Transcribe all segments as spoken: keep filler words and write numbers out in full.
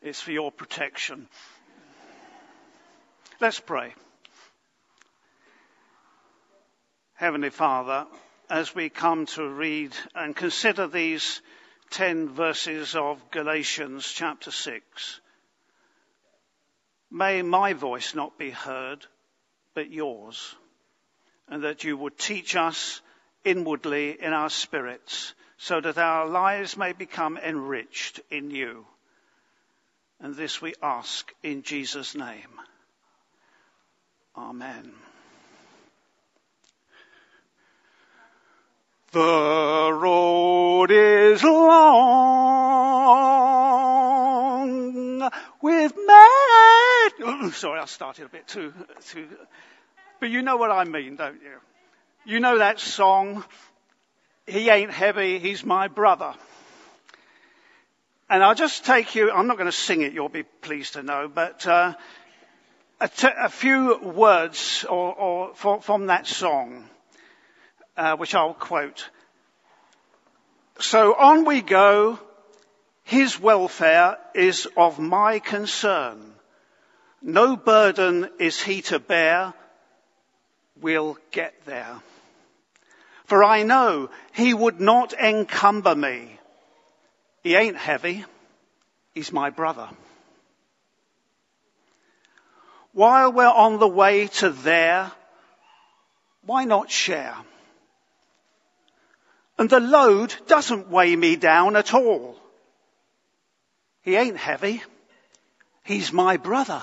It's for your protection. Let's pray. Heavenly Father, as we come to read and consider these ten verses of Galatians chapter six, may my voice not be heard, but yours, and that you would teach us inwardly in our spirits, so that our lives may become enriched in you. And this we ask in Jesus' name. Amen. The road is long with many... Sorry, I started a bit too, too... But you know what I mean, don't you? You know that song, He Ain't Heavy, He's My Brother. And I'll just take you... I'm not going to sing it, you'll be pleased to know, but... Uh, A, t- a few words or, or for, from that song, uh, which I'll quote. So on we go, his welfare is of my concern. No burden is he to bear, we'll get there. For I know he would not encumber me. He ain't heavy, he's my brother. While we're on the way to there, why not share? And the load doesn't weigh me down at all. He ain't heavy. He's my brother.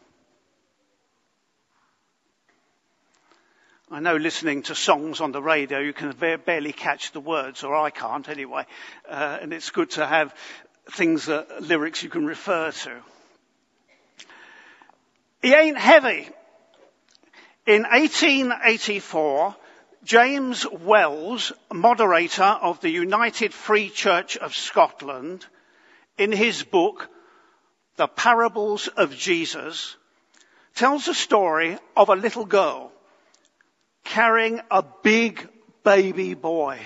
I know listening to songs on the radio, you can barely catch the words, or I can't anyway. Uh, and it's good to have things, that, lyrics you can refer to. He ain't heavy. In eighteen eighty-four, James Wells, moderator of the United Free Church of Scotland, in his book, The Parables of Jesus, tells the story of a little girl carrying a big baby boy.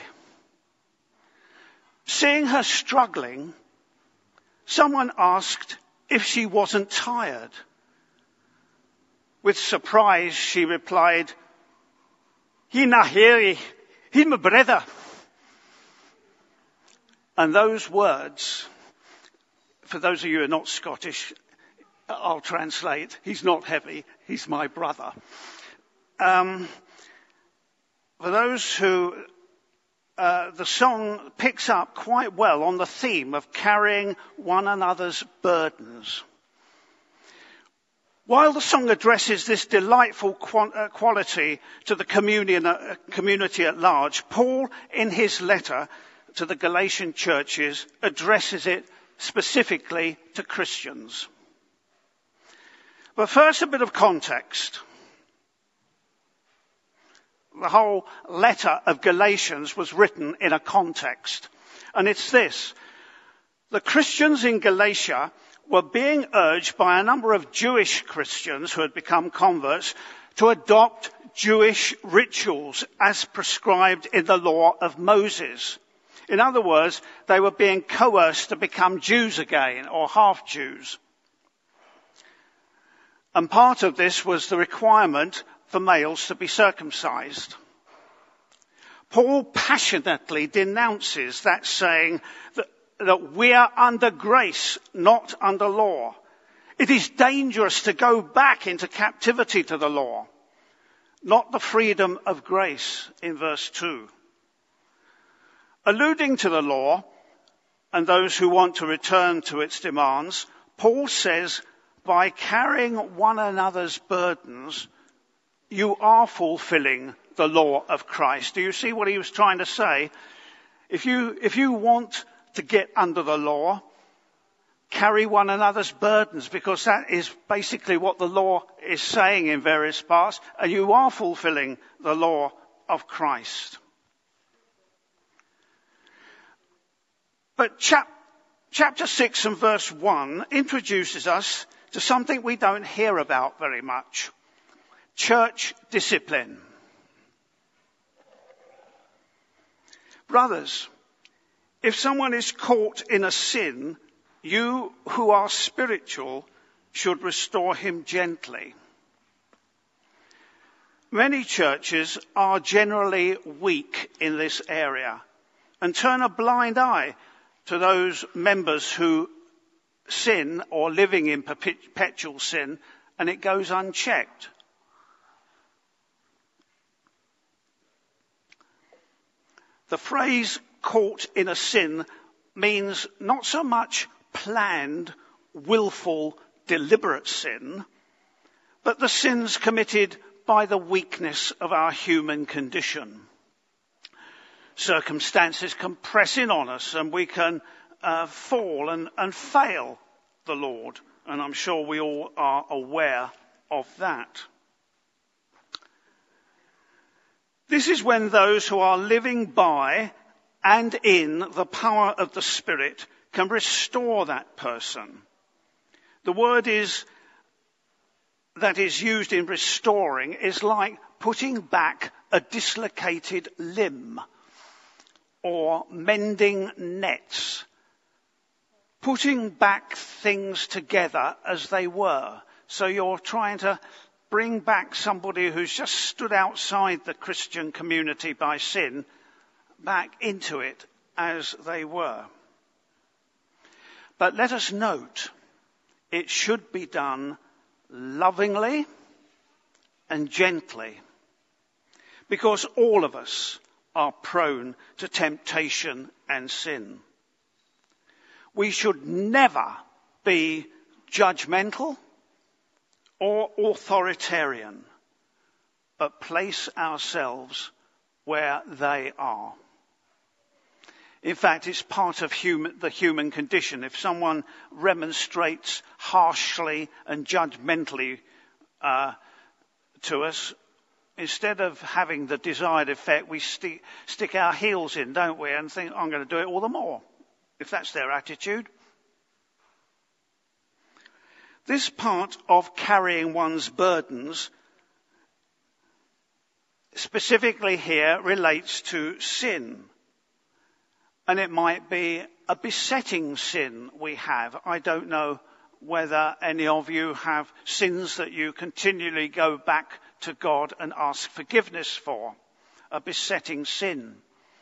Seeing her struggling, someone asked if she wasn't tired. With surprise, she replied, "He na here, he's my brother." And those words, for those of you who are not Scottish, I'll translate, he's not heavy, he's my brother. Um, for those who, uh, the song picks up quite well on the theme of carrying one another's burdens. While the song addresses this delightful quality to the community at large, Paul, in his letter to the Galatian churches, addresses it specifically to Christians. But first, a bit of context. The whole letter of Galatians was written in a context, and it's this. The Christians in Galatia were being urged by a number of Jewish Christians who had become converts to adopt Jewish rituals as prescribed in the law of Moses. In other words, they were being coerced to become Jews again, or half-Jews. And part of this was the requirement for males to be circumcised. Paul passionately denounces that, saying that that we are under grace, not under law. It is dangerous to go back into captivity to the law, not the freedom of grace, in verse two. Alluding to the law and those who want to return to its demands, Paul says, by carrying one another's burdens, you are fulfilling the law of Christ. Do you see what he was trying to say? If you, if you want to get under the law, carry one another's burdens, because that is basically what the law is saying in various parts, and you are fulfilling the law of Christ. But chap, chapter six and verse one introduces us to something we don't hear about very much: church discipline. Brothers, if someone is caught in a sin, you who are spiritual should restore him gently. Many churches are generally weak in this area and turn a blind eye to those members who sin or living in perpetual sin, and it goes unchecked. The phrase caught in a sin means not so much planned, willful, deliberate sin, but the sins committed by the weakness of our human condition. Circumstances can press in on us and we can uh, fall and, and fail the Lord. And I'm sure we all are aware of that. This is when those who are living by and in the power of the Spirit can restore that person. The word is that is used in restoring is like putting back a dislocated limb or mending nets, putting back things together as they were. So you're trying to bring back somebody who's just stood outside the Christian community by sin back into it as they were. But let us note, it should be done lovingly and gently, because all of us are prone to temptation and sin. We should never be judgmental or authoritarian, but place ourselves where they are. In fact, it's part of human, the human condition. If someone remonstrates harshly and judgmentally uh, to us, instead of having the desired effect, we sti- stick our heels in, don't we, and think, I'm going to do it all the more, if that's their attitude. This part of carrying one's burdens, specifically here, relates to sin. And it might be a besetting sin we have. I don't know whether any of you have sins that you continually go back to God and ask forgiveness for. A besetting sin.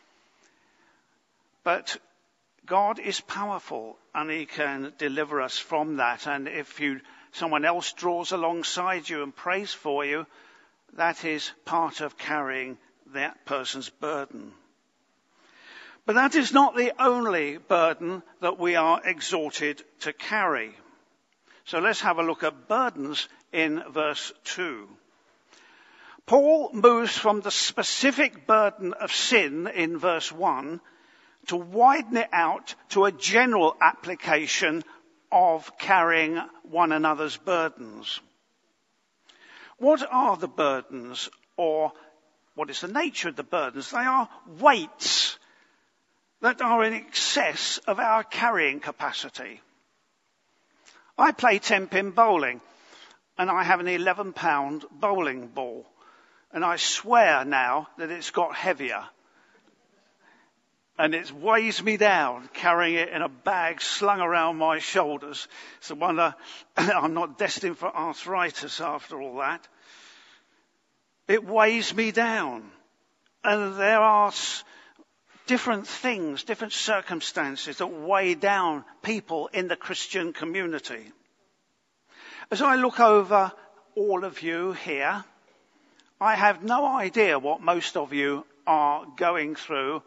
But God is powerful and he can deliver us from that. And if you, someone else draws alongside you and prays for you, that is part of carrying that person's burden. But that is not the only burden that we are exhorted to carry. So let's have a look at burdens in verse two. Paul moves from the specific burden of sin in verse one to widen it out to a general application of carrying one another's burdens. What are the burdens, or what is the nature of the burdens? They are weights that are in excess of our carrying capacity. I play ten-pin bowling, and I have an eleven-pound bowling ball, and I swear now that it's got heavier. And it weighs me down, carrying it in a bag slung around my shoulders. It's a wonder I'm not destined for arthritis after all that. It weighs me down. And there are different things, different circumstances that weigh down people in the Christian community. As I look over all of you here, I have no idea what most of you are going through,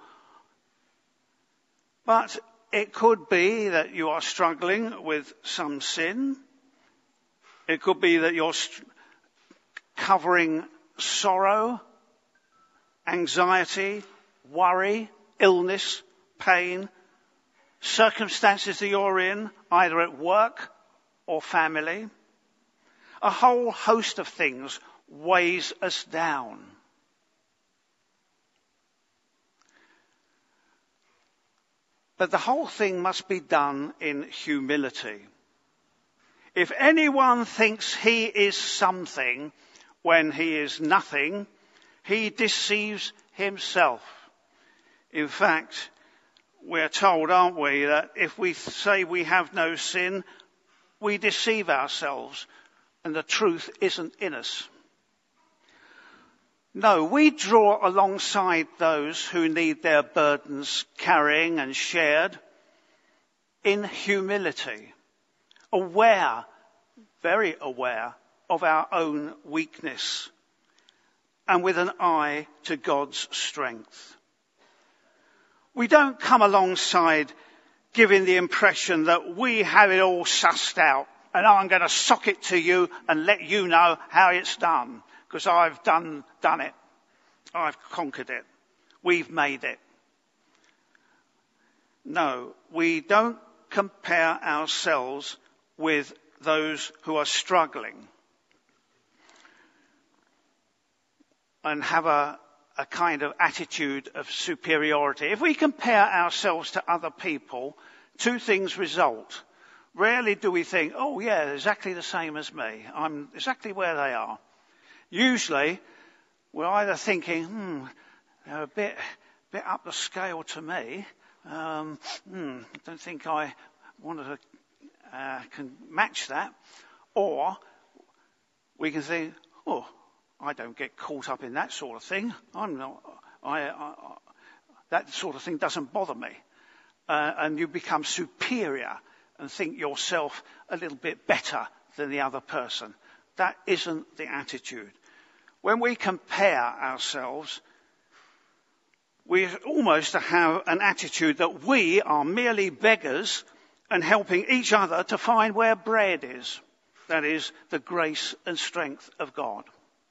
but it could be that you are struggling with some sin. It could be that you're st- covering sorrow, anxiety, worry, illness, pain, circumstances that you're in, either at work or family. A whole host of things weighs us down. But the whole thing must be done in humility. If anyone thinks he is something when he is nothing, he deceives himself. In fact, we're told, aren't we, that if we say we have no sin, we deceive ourselves and the truth isn't in us. No, we draw alongside those who need their burdens carrying and shared in humility, aware, very aware of our own weakness and with an eye to God's strength. We don't come alongside giving the impression that we have it all sussed out and I'm going to sock it to you and let you know how it's done because I've done, done it. I've conquered it. We've made it. No, we don't compare ourselves with those who are struggling and have a, a kind of attitude of superiority. If we compare ourselves to other people, two things result. Rarely do we think, oh yeah, they're exactly the same as me. I'm exactly where they are. Usually, we're either thinking, hmm, they're a bit, bit up the scale to me. Um, hmm, I don't think I want to uh, can match that. Or we can think, oh, I don't get caught up in that sort of thing. I'm not. I, I, I that sort of thing doesn't bother me. Uh, and you become superior and think yourself a little bit better than the other person. That isn't the attitude. When we compare ourselves, we almost have an attitude that we are merely beggars and helping each other to find where bread is. That is the grace and strength of God.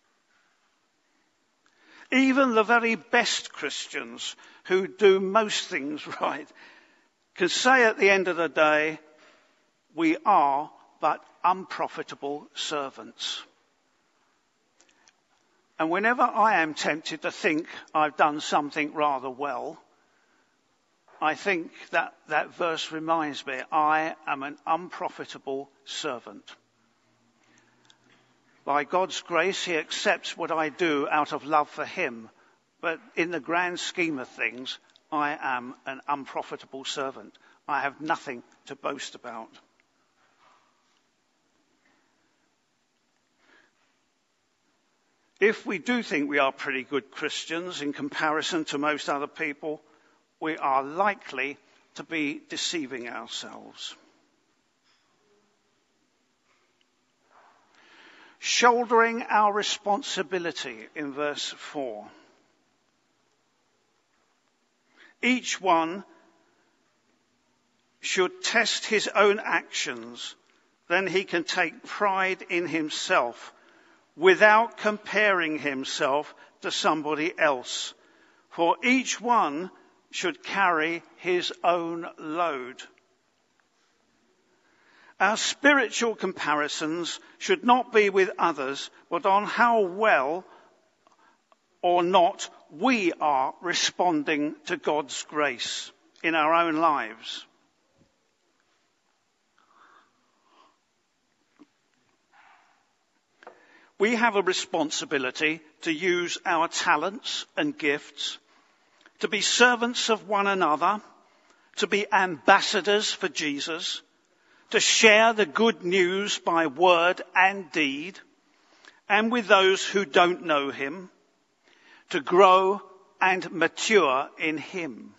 Even the very best Christians who do most things right can say at the end of the day, we are but unprofitable servants. And whenever I am tempted to think I've done something rather well, I think that that verse reminds me, I am an unprofitable servant. By God's grace, he accepts what I do out of love for him. But in the grand scheme of things, I am an unprofitable servant. I have nothing to boast about. If we do think we are pretty good Christians in comparison to most other people, we are likely to be deceiving ourselves. Shouldering our responsibility in verse four. Each one should test his own actions, then he can take pride in himself without comparing himself to somebody else. For each one should carry his own load. Our spiritual comparisons should not be with others, but on how well or not we are responding to God's grace in our own lives. We have a responsibility to use our talents and gifts, to be servants of one another, to be ambassadors for Jesus, to share the good news by word and deed, and with those who don't know him, to grow and mature in him.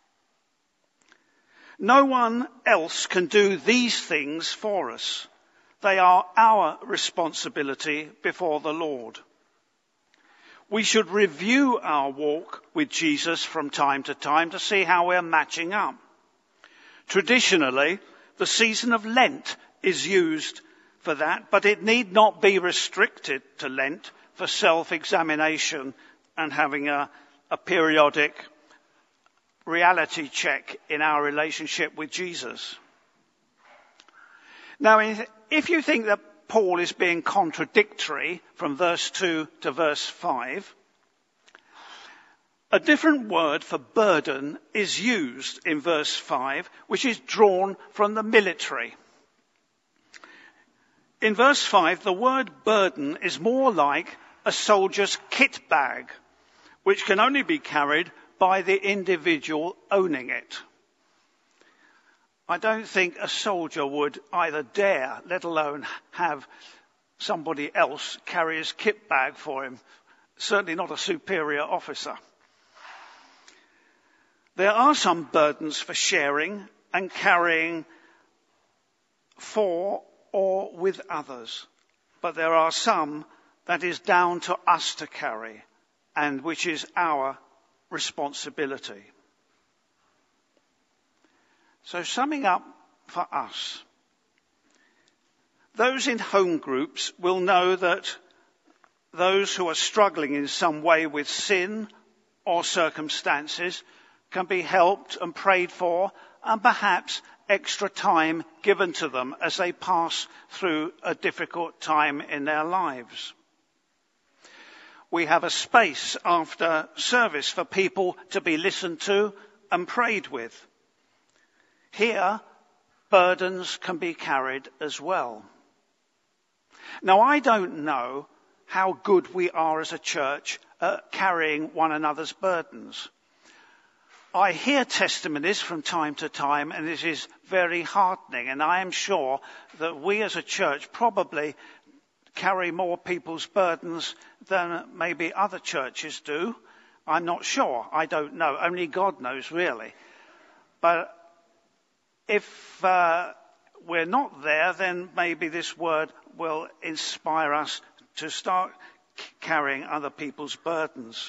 No one else can do these things for us. They are our responsibility before the Lord. We should review our walk with Jesus from time to time to see how we're matching up. Traditionally, the season of Lent is used for that, but it need not be restricted to Lent for self-examination and having a, a periodic reality check in our relationship with Jesus. Now, if you think that Paul is being contradictory from verse two to verse five, a different word for burden is used in verse five, which is drawn from the military. In verse five, the word burden is more like a soldier's kit bag, which can only be carried by the individual owning it. I don't think a soldier would either dare, let alone have somebody else carry his kit bag for him. Certainly not a superior officer. There are some burdens for sharing and carrying for or with others, but there are some that is down to us to carry and which is our responsibility. So summing up for us, those in home groups will know that those who are struggling in some way with sin or circumstances can be helped and prayed for, and perhaps extra time given to them as they pass through a difficult time in their lives. We have a space after service for people to be listened to and prayed with. Here, burdens can be carried as well. Now, I don't know how good we are as a church at carrying one another's burdens. I hear testimonies from time to time, and it is very heartening, and I am sure that we as a church probably carry more people's burdens than maybe other churches do. I'm not sure. I don't know. Only God knows, really. But if uh, we're not there, then maybe this word will inspire us to start c- carrying other people's burdens.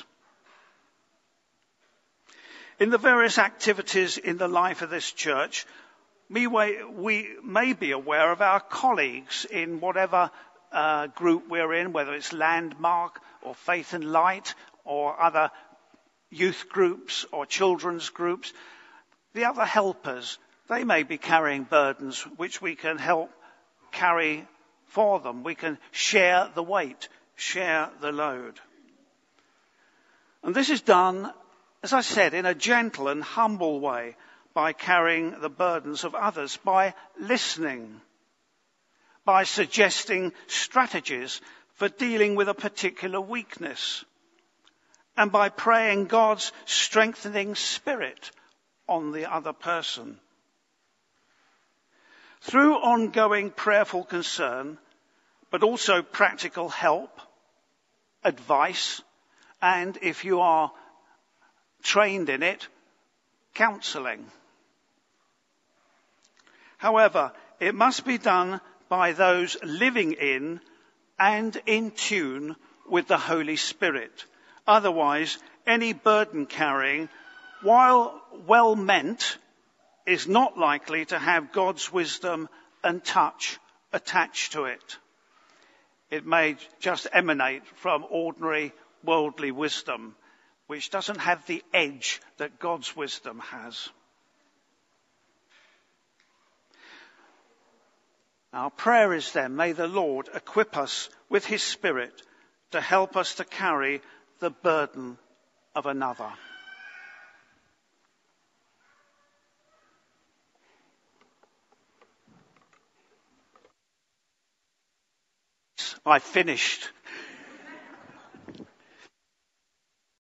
In the various activities in the life of this church, we, we may be aware of our colleagues in whatever uh, group we're in, whether it's Landmark or Faith and Light or other youth groups or children's groups. The other helpers, they may be carrying burdens which we can help carry for them. We can share the weight, share the load. And this is done, as I said, in a gentle and humble way, by carrying the burdens of others, by listening, by suggesting strategies for dealing with a particular weakness, and by praying God's strengthening spirit on the other person. Through ongoing prayerful concern, but also practical help, advice, and if you are trained in it, counselling. However, it must be done by those living in and in tune with the Holy Spirit. Otherwise, any burden carrying, while well meant, is not likely to have God's wisdom and touch attached to it. It may just emanate from ordinary worldly wisdom, which doesn't have the edge that God's wisdom has. Our prayer is then, may the Lord equip us with his Spirit to help us to carry the burden of another. I finished